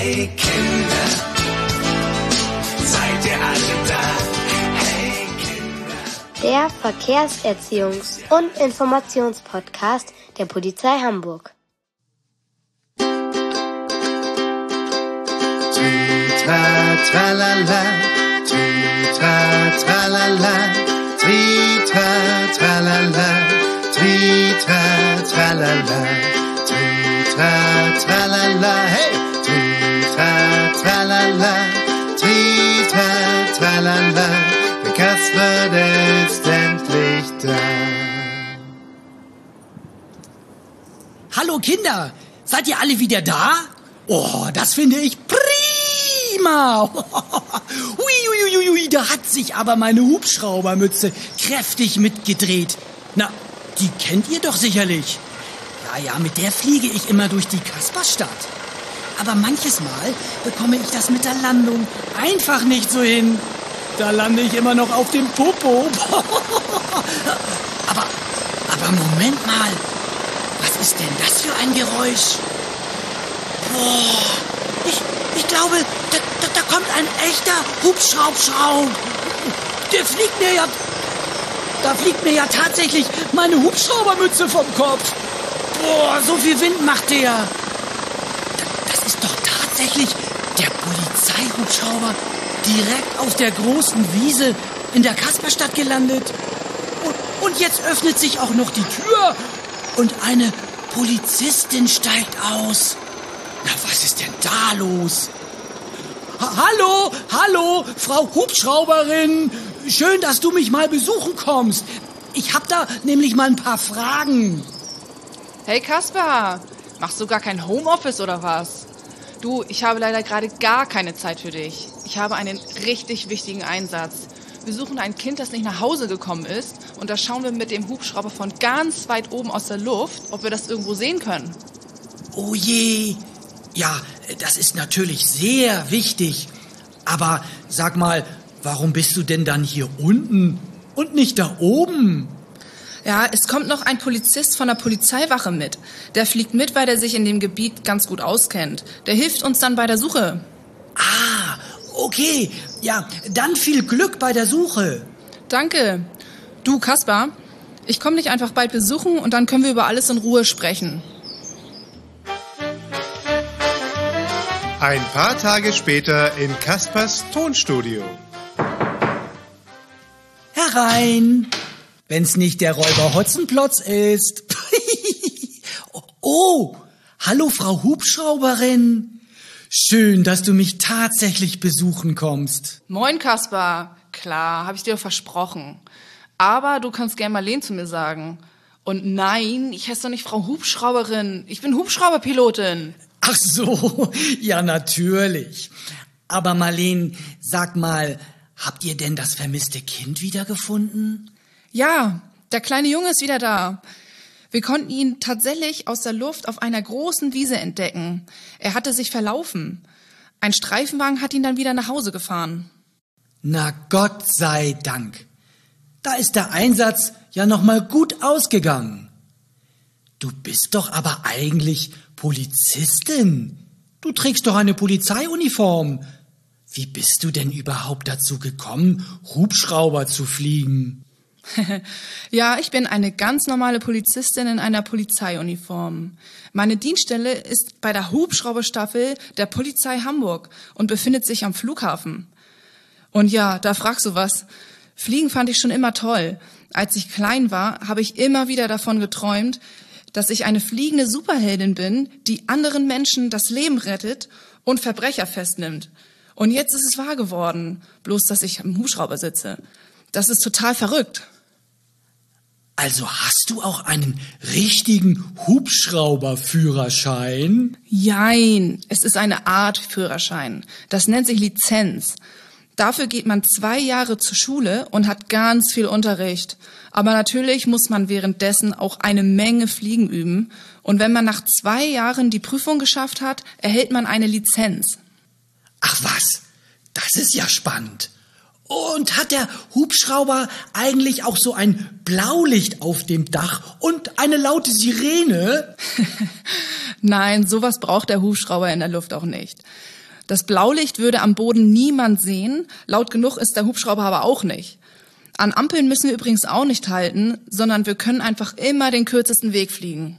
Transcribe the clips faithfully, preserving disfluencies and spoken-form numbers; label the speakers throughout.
Speaker 1: Hey Kinder, seid ihr alle da? Hey Kinder.
Speaker 2: Der Verkehrserziehungs- und Informationspodcast der Polizei Hamburg.
Speaker 3: Tritra, tralala, tritra, tralala, tritra, tralala, tritra, tralala, tritra, tralala, hey! Tritra, tralala, tritra, tralala, der Kasper, der ist endlich da.
Speaker 4: Hallo Kinder, seid ihr alle wieder da? Oh, das finde ich prima. Ui, ui, ui, ui, da hat sich aber meine Hubschraubermütze kräftig mitgedreht. Na, die kennt ihr doch sicherlich. Ja, ja, mit der fliege ich immer durch die Kasperstadt. Aber manches Mal bekomme ich das mit der Landung einfach nicht so hin. Da lande ich immer noch auf dem Popo. aber, aber Moment mal. Was ist denn das für ein Geräusch? Boah, ich, ich glaube, da, da, da kommt ein echter Hubschraubschraub. Der fliegt mir ja... Da fliegt mir ja tatsächlich meine Hubschraubermütze vom Kopf. Boah, so viel Wind macht der. Das ist doch tatsächlich der Polizeihubschrauber direkt auf der großen Wiese in der Kasperstadt gelandet. Und, und jetzt öffnet sich auch noch die Tür und eine Polizistin steigt aus. Na, was ist denn da los? Ha- hallo, hallo, Frau Hubschrauberin. Schön, dass du mich mal besuchen kommst. Ich hab da nämlich mal ein paar Fragen.
Speaker 5: Hey Kasper, machst du gar kein Homeoffice oder was? Du, ich habe leider gerade gar keine Zeit für dich. Ich habe einen richtig wichtigen Einsatz. Wir suchen ein Kind, das nicht nach Hause gekommen ist. Und da schauen wir mit dem Hubschrauber von ganz weit oben aus der Luft, ob wir das irgendwo sehen können.
Speaker 4: Oh je. Ja, das ist natürlich sehr wichtig. Aber sag mal, warum bist du denn dann hier unten und nicht da oben?
Speaker 5: Ja, es kommt noch ein Polizist von der Polizeiwache mit. Der fliegt mit, weil er sich in dem Gebiet ganz gut auskennt. Der hilft uns dann bei der Suche.
Speaker 4: Ah, okay. Ja, dann viel Glück bei der Suche.
Speaker 5: Danke. Du, Kasper, ich komme dich einfach bald besuchen und dann können wir über alles in Ruhe sprechen.
Speaker 3: Ein paar Tage später in Kaspers Tonstudio.
Speaker 4: Herein, wenn's nicht der Räuber Hotzenplotz ist. Oh, hallo Frau Hubschrauberin. Schön, dass du mich tatsächlich besuchen kommst.
Speaker 5: Moin, Kasper. Klar, habe ich dir versprochen. Aber du kannst gerne Marleen zu mir sagen. Und nein, ich heiße doch nicht Frau Hubschrauberin. Ich bin Hubschrauberpilotin.
Speaker 4: Ach so, ja natürlich. Aber Marleen, sag mal, habt ihr denn das vermisste Kind wiedergefunden?
Speaker 5: Ja, der kleine Junge ist wieder da. Wir konnten ihn tatsächlich aus der Luft auf einer großen Wiese entdecken. Er hatte sich verlaufen. Ein Streifenwagen hat ihn dann wieder nach Hause gefahren.
Speaker 4: Na Gott sei Dank. Da ist der Einsatz ja noch mal gut ausgegangen. Du bist doch aber eigentlich Polizistin. Du trägst doch eine Polizeiuniform. Wie bist du denn überhaupt dazu gekommen, Hubschrauber zu fliegen?
Speaker 5: Ja, ich bin eine ganz normale Polizistin in einer Polizeiuniform. Meine Dienststelle ist bei der Hubschrauberstaffel der Polizei Hamburg und befindet sich am Flughafen. Und ja, da fragst du was. Fliegen fand ich schon immer toll. Als ich klein war, habe ich immer wieder davon geträumt, dass ich eine fliegende Superheldin bin, die anderen Menschen das Leben rettet und Verbrecher festnimmt. Und jetzt ist es wahr geworden, bloß dass ich im Hubschrauber sitze. Das ist total verrückt.
Speaker 4: Also hast du auch einen richtigen Hubschrauberführerschein?
Speaker 5: Jein, es ist eine Art Führerschein. Das nennt sich Lizenz. Dafür geht man zwei Jahre zur Schule und hat ganz viel Unterricht. Aber natürlich muss man währenddessen auch eine Menge Fliegen üben. Und wenn man nach zwei Jahren die Prüfung geschafft hat, erhält man eine Lizenz.
Speaker 4: Ach was, das ist ja spannend. Und hat der Hubschrauber eigentlich auch so ein Blaulicht auf dem Dach und eine laute Sirene?
Speaker 5: Nein, sowas braucht der Hubschrauber in der Luft auch nicht. Das Blaulicht würde am Boden niemand sehen, laut genug ist der Hubschrauber aber auch nicht. An Ampeln müssen wir übrigens auch nicht halten, sondern wir können einfach immer den kürzesten Weg fliegen.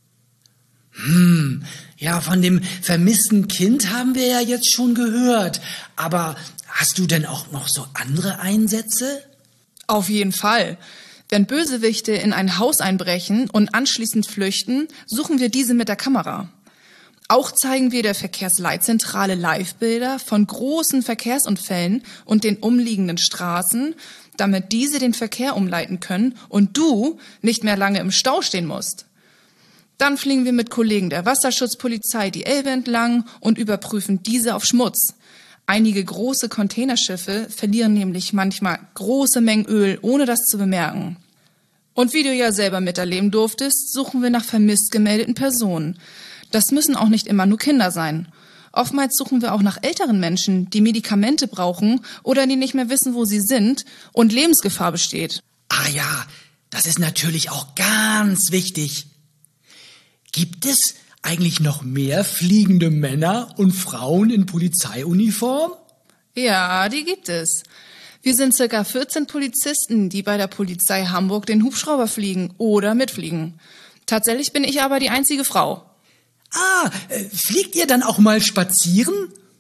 Speaker 4: Hm, ja, von dem vermissten Kind haben wir ja jetzt schon gehört. Aber hast du denn auch noch so andere Einsätze?
Speaker 5: Auf jeden Fall. Wenn Bösewichte in ein Haus einbrechen und anschließend flüchten, suchen wir diese mit der Kamera. Auch zeigen wir der Verkehrsleitzentrale Livebilder von großen Verkehrsunfällen und den umliegenden Straßen, damit diese den Verkehr umleiten können und du nicht mehr lange im Stau stehen musst. Dann fliegen wir mit Kollegen der Wasserschutzpolizei die Elbe entlang und überprüfen diese auf Schmutz. Einige große Containerschiffe verlieren nämlich manchmal große Mengen Öl, ohne das zu bemerken. Und wie du ja selber miterleben durftest, suchen wir nach vermisst gemeldeten Personen. Das müssen auch nicht immer nur Kinder sein. Oftmals suchen wir auch nach älteren Menschen, die Medikamente brauchen oder die nicht mehr wissen, wo sie sind und Lebensgefahr besteht.
Speaker 4: Ah ja, das ist natürlich auch ganz wichtig. Gibt es eigentlich noch mehr fliegende Männer und Frauen in Polizeiuniform?
Speaker 5: Ja, die gibt es. Wir sind circa vierzehn Polizisten, die bei der Polizei Hamburg den Hubschrauber fliegen oder mitfliegen. Tatsächlich bin ich aber die einzige Frau.
Speaker 4: Ah, äh, fliegt ihr dann auch mal spazieren?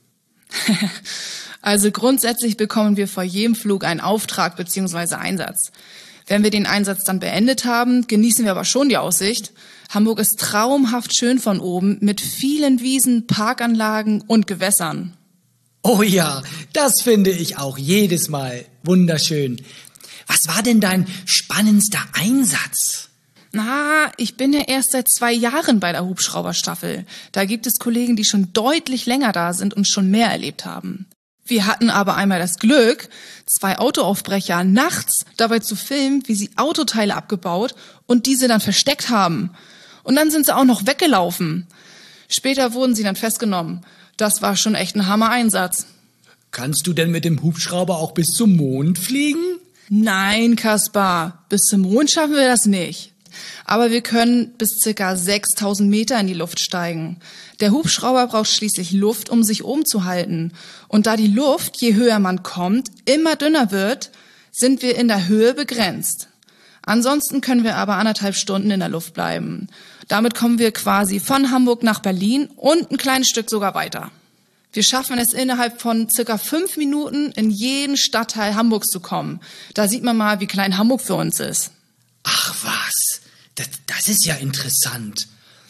Speaker 5: Also grundsätzlich bekommen wir vor jedem Flug einen Auftrag bzw. Einsatz. Wenn wir den Einsatz dann beendet haben, genießen wir aber schon die Aussicht. Hamburg ist traumhaft schön von oben mit vielen Wiesen, Parkanlagen und Gewässern.
Speaker 4: Oh ja, das finde ich auch jedes Mal wunderschön. Was war denn dein spannendster Einsatz?
Speaker 5: Na, ich bin ja erst seit zwei Jahren bei der Hubschrauberstaffel. Da gibt es Kollegen, die schon deutlich länger da sind und schon mehr erlebt haben. Wir hatten aber einmal das Glück, zwei Autoaufbrecher nachts dabei zu filmen, wie sie Autoteile abgebaut und diese dann versteckt haben. Und dann sind sie auch noch weggelaufen. Später wurden sie dann festgenommen. Das war schon echt ein Hammer-Einsatz.
Speaker 4: Kannst du denn mit dem Hubschrauber auch bis zum Mond fliegen?
Speaker 5: Nein, Kaspar, bis zum Mond schaffen wir das nicht. Aber wir können bis circa sechstausend Meter in die Luft steigen. Der Hubschrauber braucht schließlich Luft, um sich oben zu halten. Und da die Luft, je höher man kommt, immer dünner wird, sind wir in der Höhe begrenzt. Ansonsten können wir aber anderthalb Stunden in der Luft bleiben. Damit kommen wir quasi von Hamburg nach Berlin und ein kleines Stück sogar weiter. Wir schaffen es innerhalb von circa fünf Minuten in jeden Stadtteil Hamburgs zu kommen. Da sieht man mal, wie klein Hamburg für uns ist.
Speaker 4: Ach was, das, das ist ja interessant.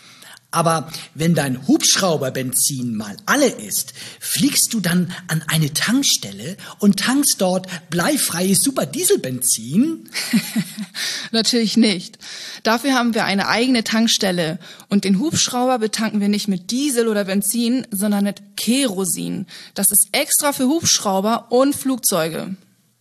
Speaker 4: Aber wenn dein Hubschrauberbenzin mal alle ist, fliegst du dann an eine Tankstelle und tankst dort bleifreies Superdieselbenzin?
Speaker 5: Natürlich nicht. Dafür haben wir eine eigene Tankstelle und den Hubschrauber betanken wir nicht mit Diesel oder Benzin, sondern mit Kerosin. Das ist extra für Hubschrauber und Flugzeuge.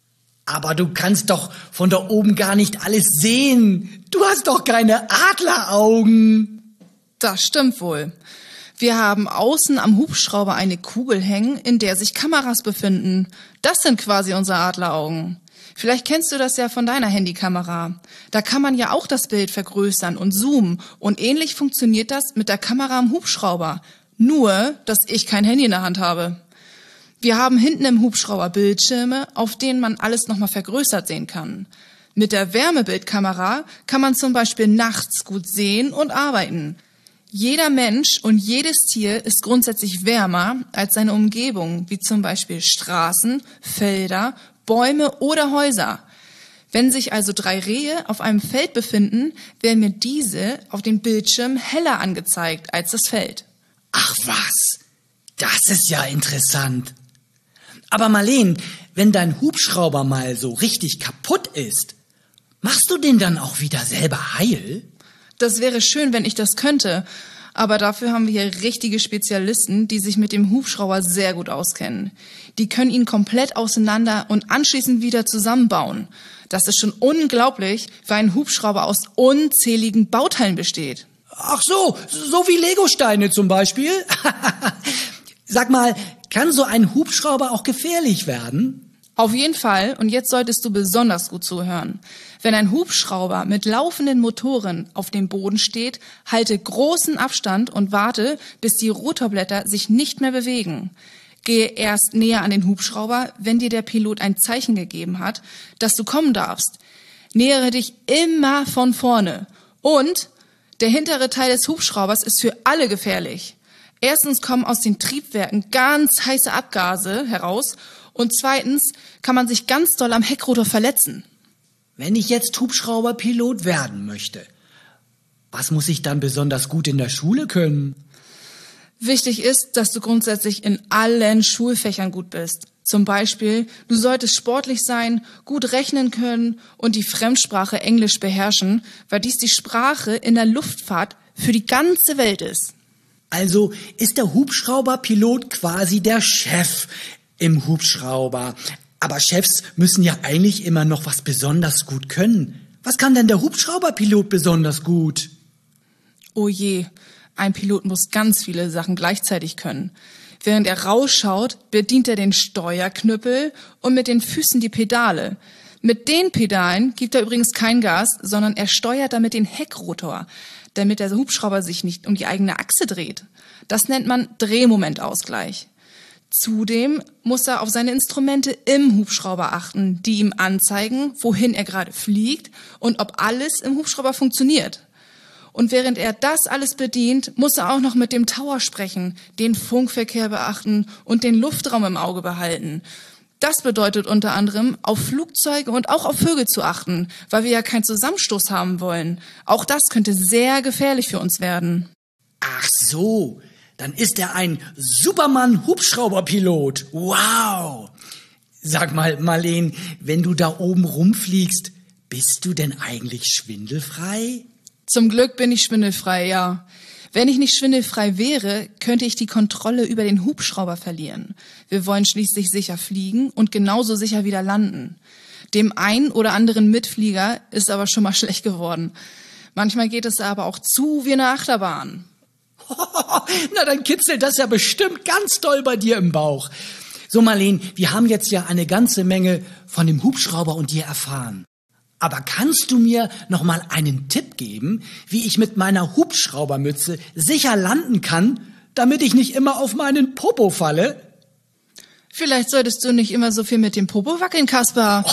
Speaker 4: Aber du kannst doch von da oben gar nicht alles sehen. Du hast doch keine Adleraugen.
Speaker 5: Das stimmt wohl. Wir haben außen am Hubschrauber eine Kugel hängen, in der sich Kameras befinden. Das sind quasi unsere Adleraugen. Vielleicht kennst du das ja von deiner Handykamera. Da kann man ja auch das Bild vergrößern und zoomen. Und ähnlich funktioniert das mit der Kamera am Hubschrauber. Nur, dass ich kein Handy in der Hand habe. Wir haben hinten im Hubschrauber Bildschirme, auf denen man alles nochmal vergrößert sehen kann. Mit der Wärmebildkamera kann man zum Beispiel nachts gut sehen und arbeiten. Jeder Mensch und jedes Tier ist grundsätzlich wärmer als seine Umgebung, wie zum Beispiel Straßen, Felder, Bäume oder Häuser. Wenn sich also drei Rehe auf einem Feld befinden, werden mir diese auf dem Bildschirm heller angezeigt als das Feld.
Speaker 4: Ach was, das ist ja interessant. Aber Marleen, wenn dein Hubschrauber mal so richtig kaputt ist, machst du den dann auch wieder selber heil?
Speaker 5: Das wäre schön, wenn ich das könnte. Aber dafür haben wir hier richtige Spezialisten, die sich mit dem Hubschrauber sehr gut auskennen. Die können ihn komplett auseinander und anschließend wieder zusammenbauen. Das ist schon unglaublich, weil ein Hubschrauber aus unzähligen Bauteilen besteht.
Speaker 4: Ach so, so wie Legosteine zum Beispiel? Sag mal, kann so ein Hubschrauber auch gefährlich werden?
Speaker 5: Auf jeden Fall, und jetzt solltest du besonders gut zuhören. Wenn ein Hubschrauber mit laufenden Motoren auf dem Boden steht, halte großen Abstand und warte, bis die Rotorblätter sich nicht mehr bewegen. Gehe erst näher an den Hubschrauber, wenn dir der Pilot ein Zeichen gegeben hat, dass du kommen darfst. Nähere dich immer von vorne. Und der hintere Teil des Hubschraubers ist für alle gefährlich. Erstens kommen aus den Triebwerken ganz heiße Abgase heraus und zweitens kann man sich ganz doll am Heckrotor verletzen.
Speaker 4: Wenn ich jetzt Hubschrauberpilot werden möchte, was muss ich dann besonders gut in der Schule können?
Speaker 5: Wichtig ist, dass du grundsätzlich in allen Schulfächern gut bist. Zum Beispiel, du solltest sportlich sein, gut rechnen können und die Fremdsprache Englisch beherrschen, weil dies die Sprache in der Luftfahrt für die ganze Welt ist.
Speaker 4: Also ist der Hubschrauberpilot quasi der Chef im Hubschrauber. Aber Chefs müssen ja eigentlich immer noch was besonders gut können. Was kann denn der Hubschrauberpilot besonders gut?
Speaker 5: Oh je, ein Pilot muss ganz viele Sachen gleichzeitig können. Während er rausschaut, bedient er den Steuerknüppel und mit den Füßen die Pedale. Mit den Pedalen gibt er übrigens kein Gas, sondern er steuert damit den Heckrotor, damit der Hubschrauber sich nicht um die eigene Achse dreht. Das nennt man Drehmomentausgleich. Zudem muss er auf seine Instrumente im Hubschrauber achten, die ihm anzeigen, wohin er gerade fliegt und ob alles im Hubschrauber funktioniert. Und während er das alles bedient, muss er auch noch mit dem Tower sprechen, den Funkverkehr beachten und den Luftraum im Auge behalten. Das bedeutet unter anderem, auf Flugzeuge und auch auf Vögel zu achten, weil wir ja keinen Zusammenstoß haben wollen. Auch das könnte sehr gefährlich für uns werden.
Speaker 4: Ach so, dann ist er ein Superman-Hubschrauberpilot. Wow! Sag mal, Marleen, wenn du da oben rumfliegst, bist du denn eigentlich schwindelfrei?
Speaker 5: Zum Glück bin ich schwindelfrei, ja. Wenn ich nicht schwindelfrei wäre, könnte ich die Kontrolle über den Hubschrauber verlieren. Wir wollen schließlich sicher fliegen und genauso sicher wieder landen. Dem einen oder anderen Mitflieger ist aber schon mal schlecht geworden. Manchmal geht es aber auch zu wie eine Achterbahn.
Speaker 4: Na, dann kitzelt das ja bestimmt ganz doll bei dir im Bauch. So, Marleen, wir haben jetzt ja eine ganze Menge von dem Hubschrauber und dir erfahren. Aber kannst du mir noch mal einen Tipp geben, wie ich mit meiner Hubschraubermütze sicher landen kann, damit ich nicht immer auf meinen Popo falle?
Speaker 5: Vielleicht solltest du nicht immer so viel mit dem Popo wackeln, Kaspar.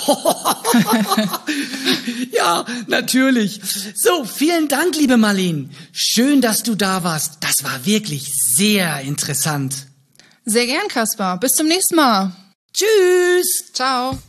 Speaker 4: Ja, natürlich. So, vielen Dank, liebe Marleen. Schön, dass du da warst. Das war wirklich sehr interessant.
Speaker 5: Sehr gern, Kaspar. Bis zum nächsten Mal.
Speaker 4: Tschüss.
Speaker 5: Ciao.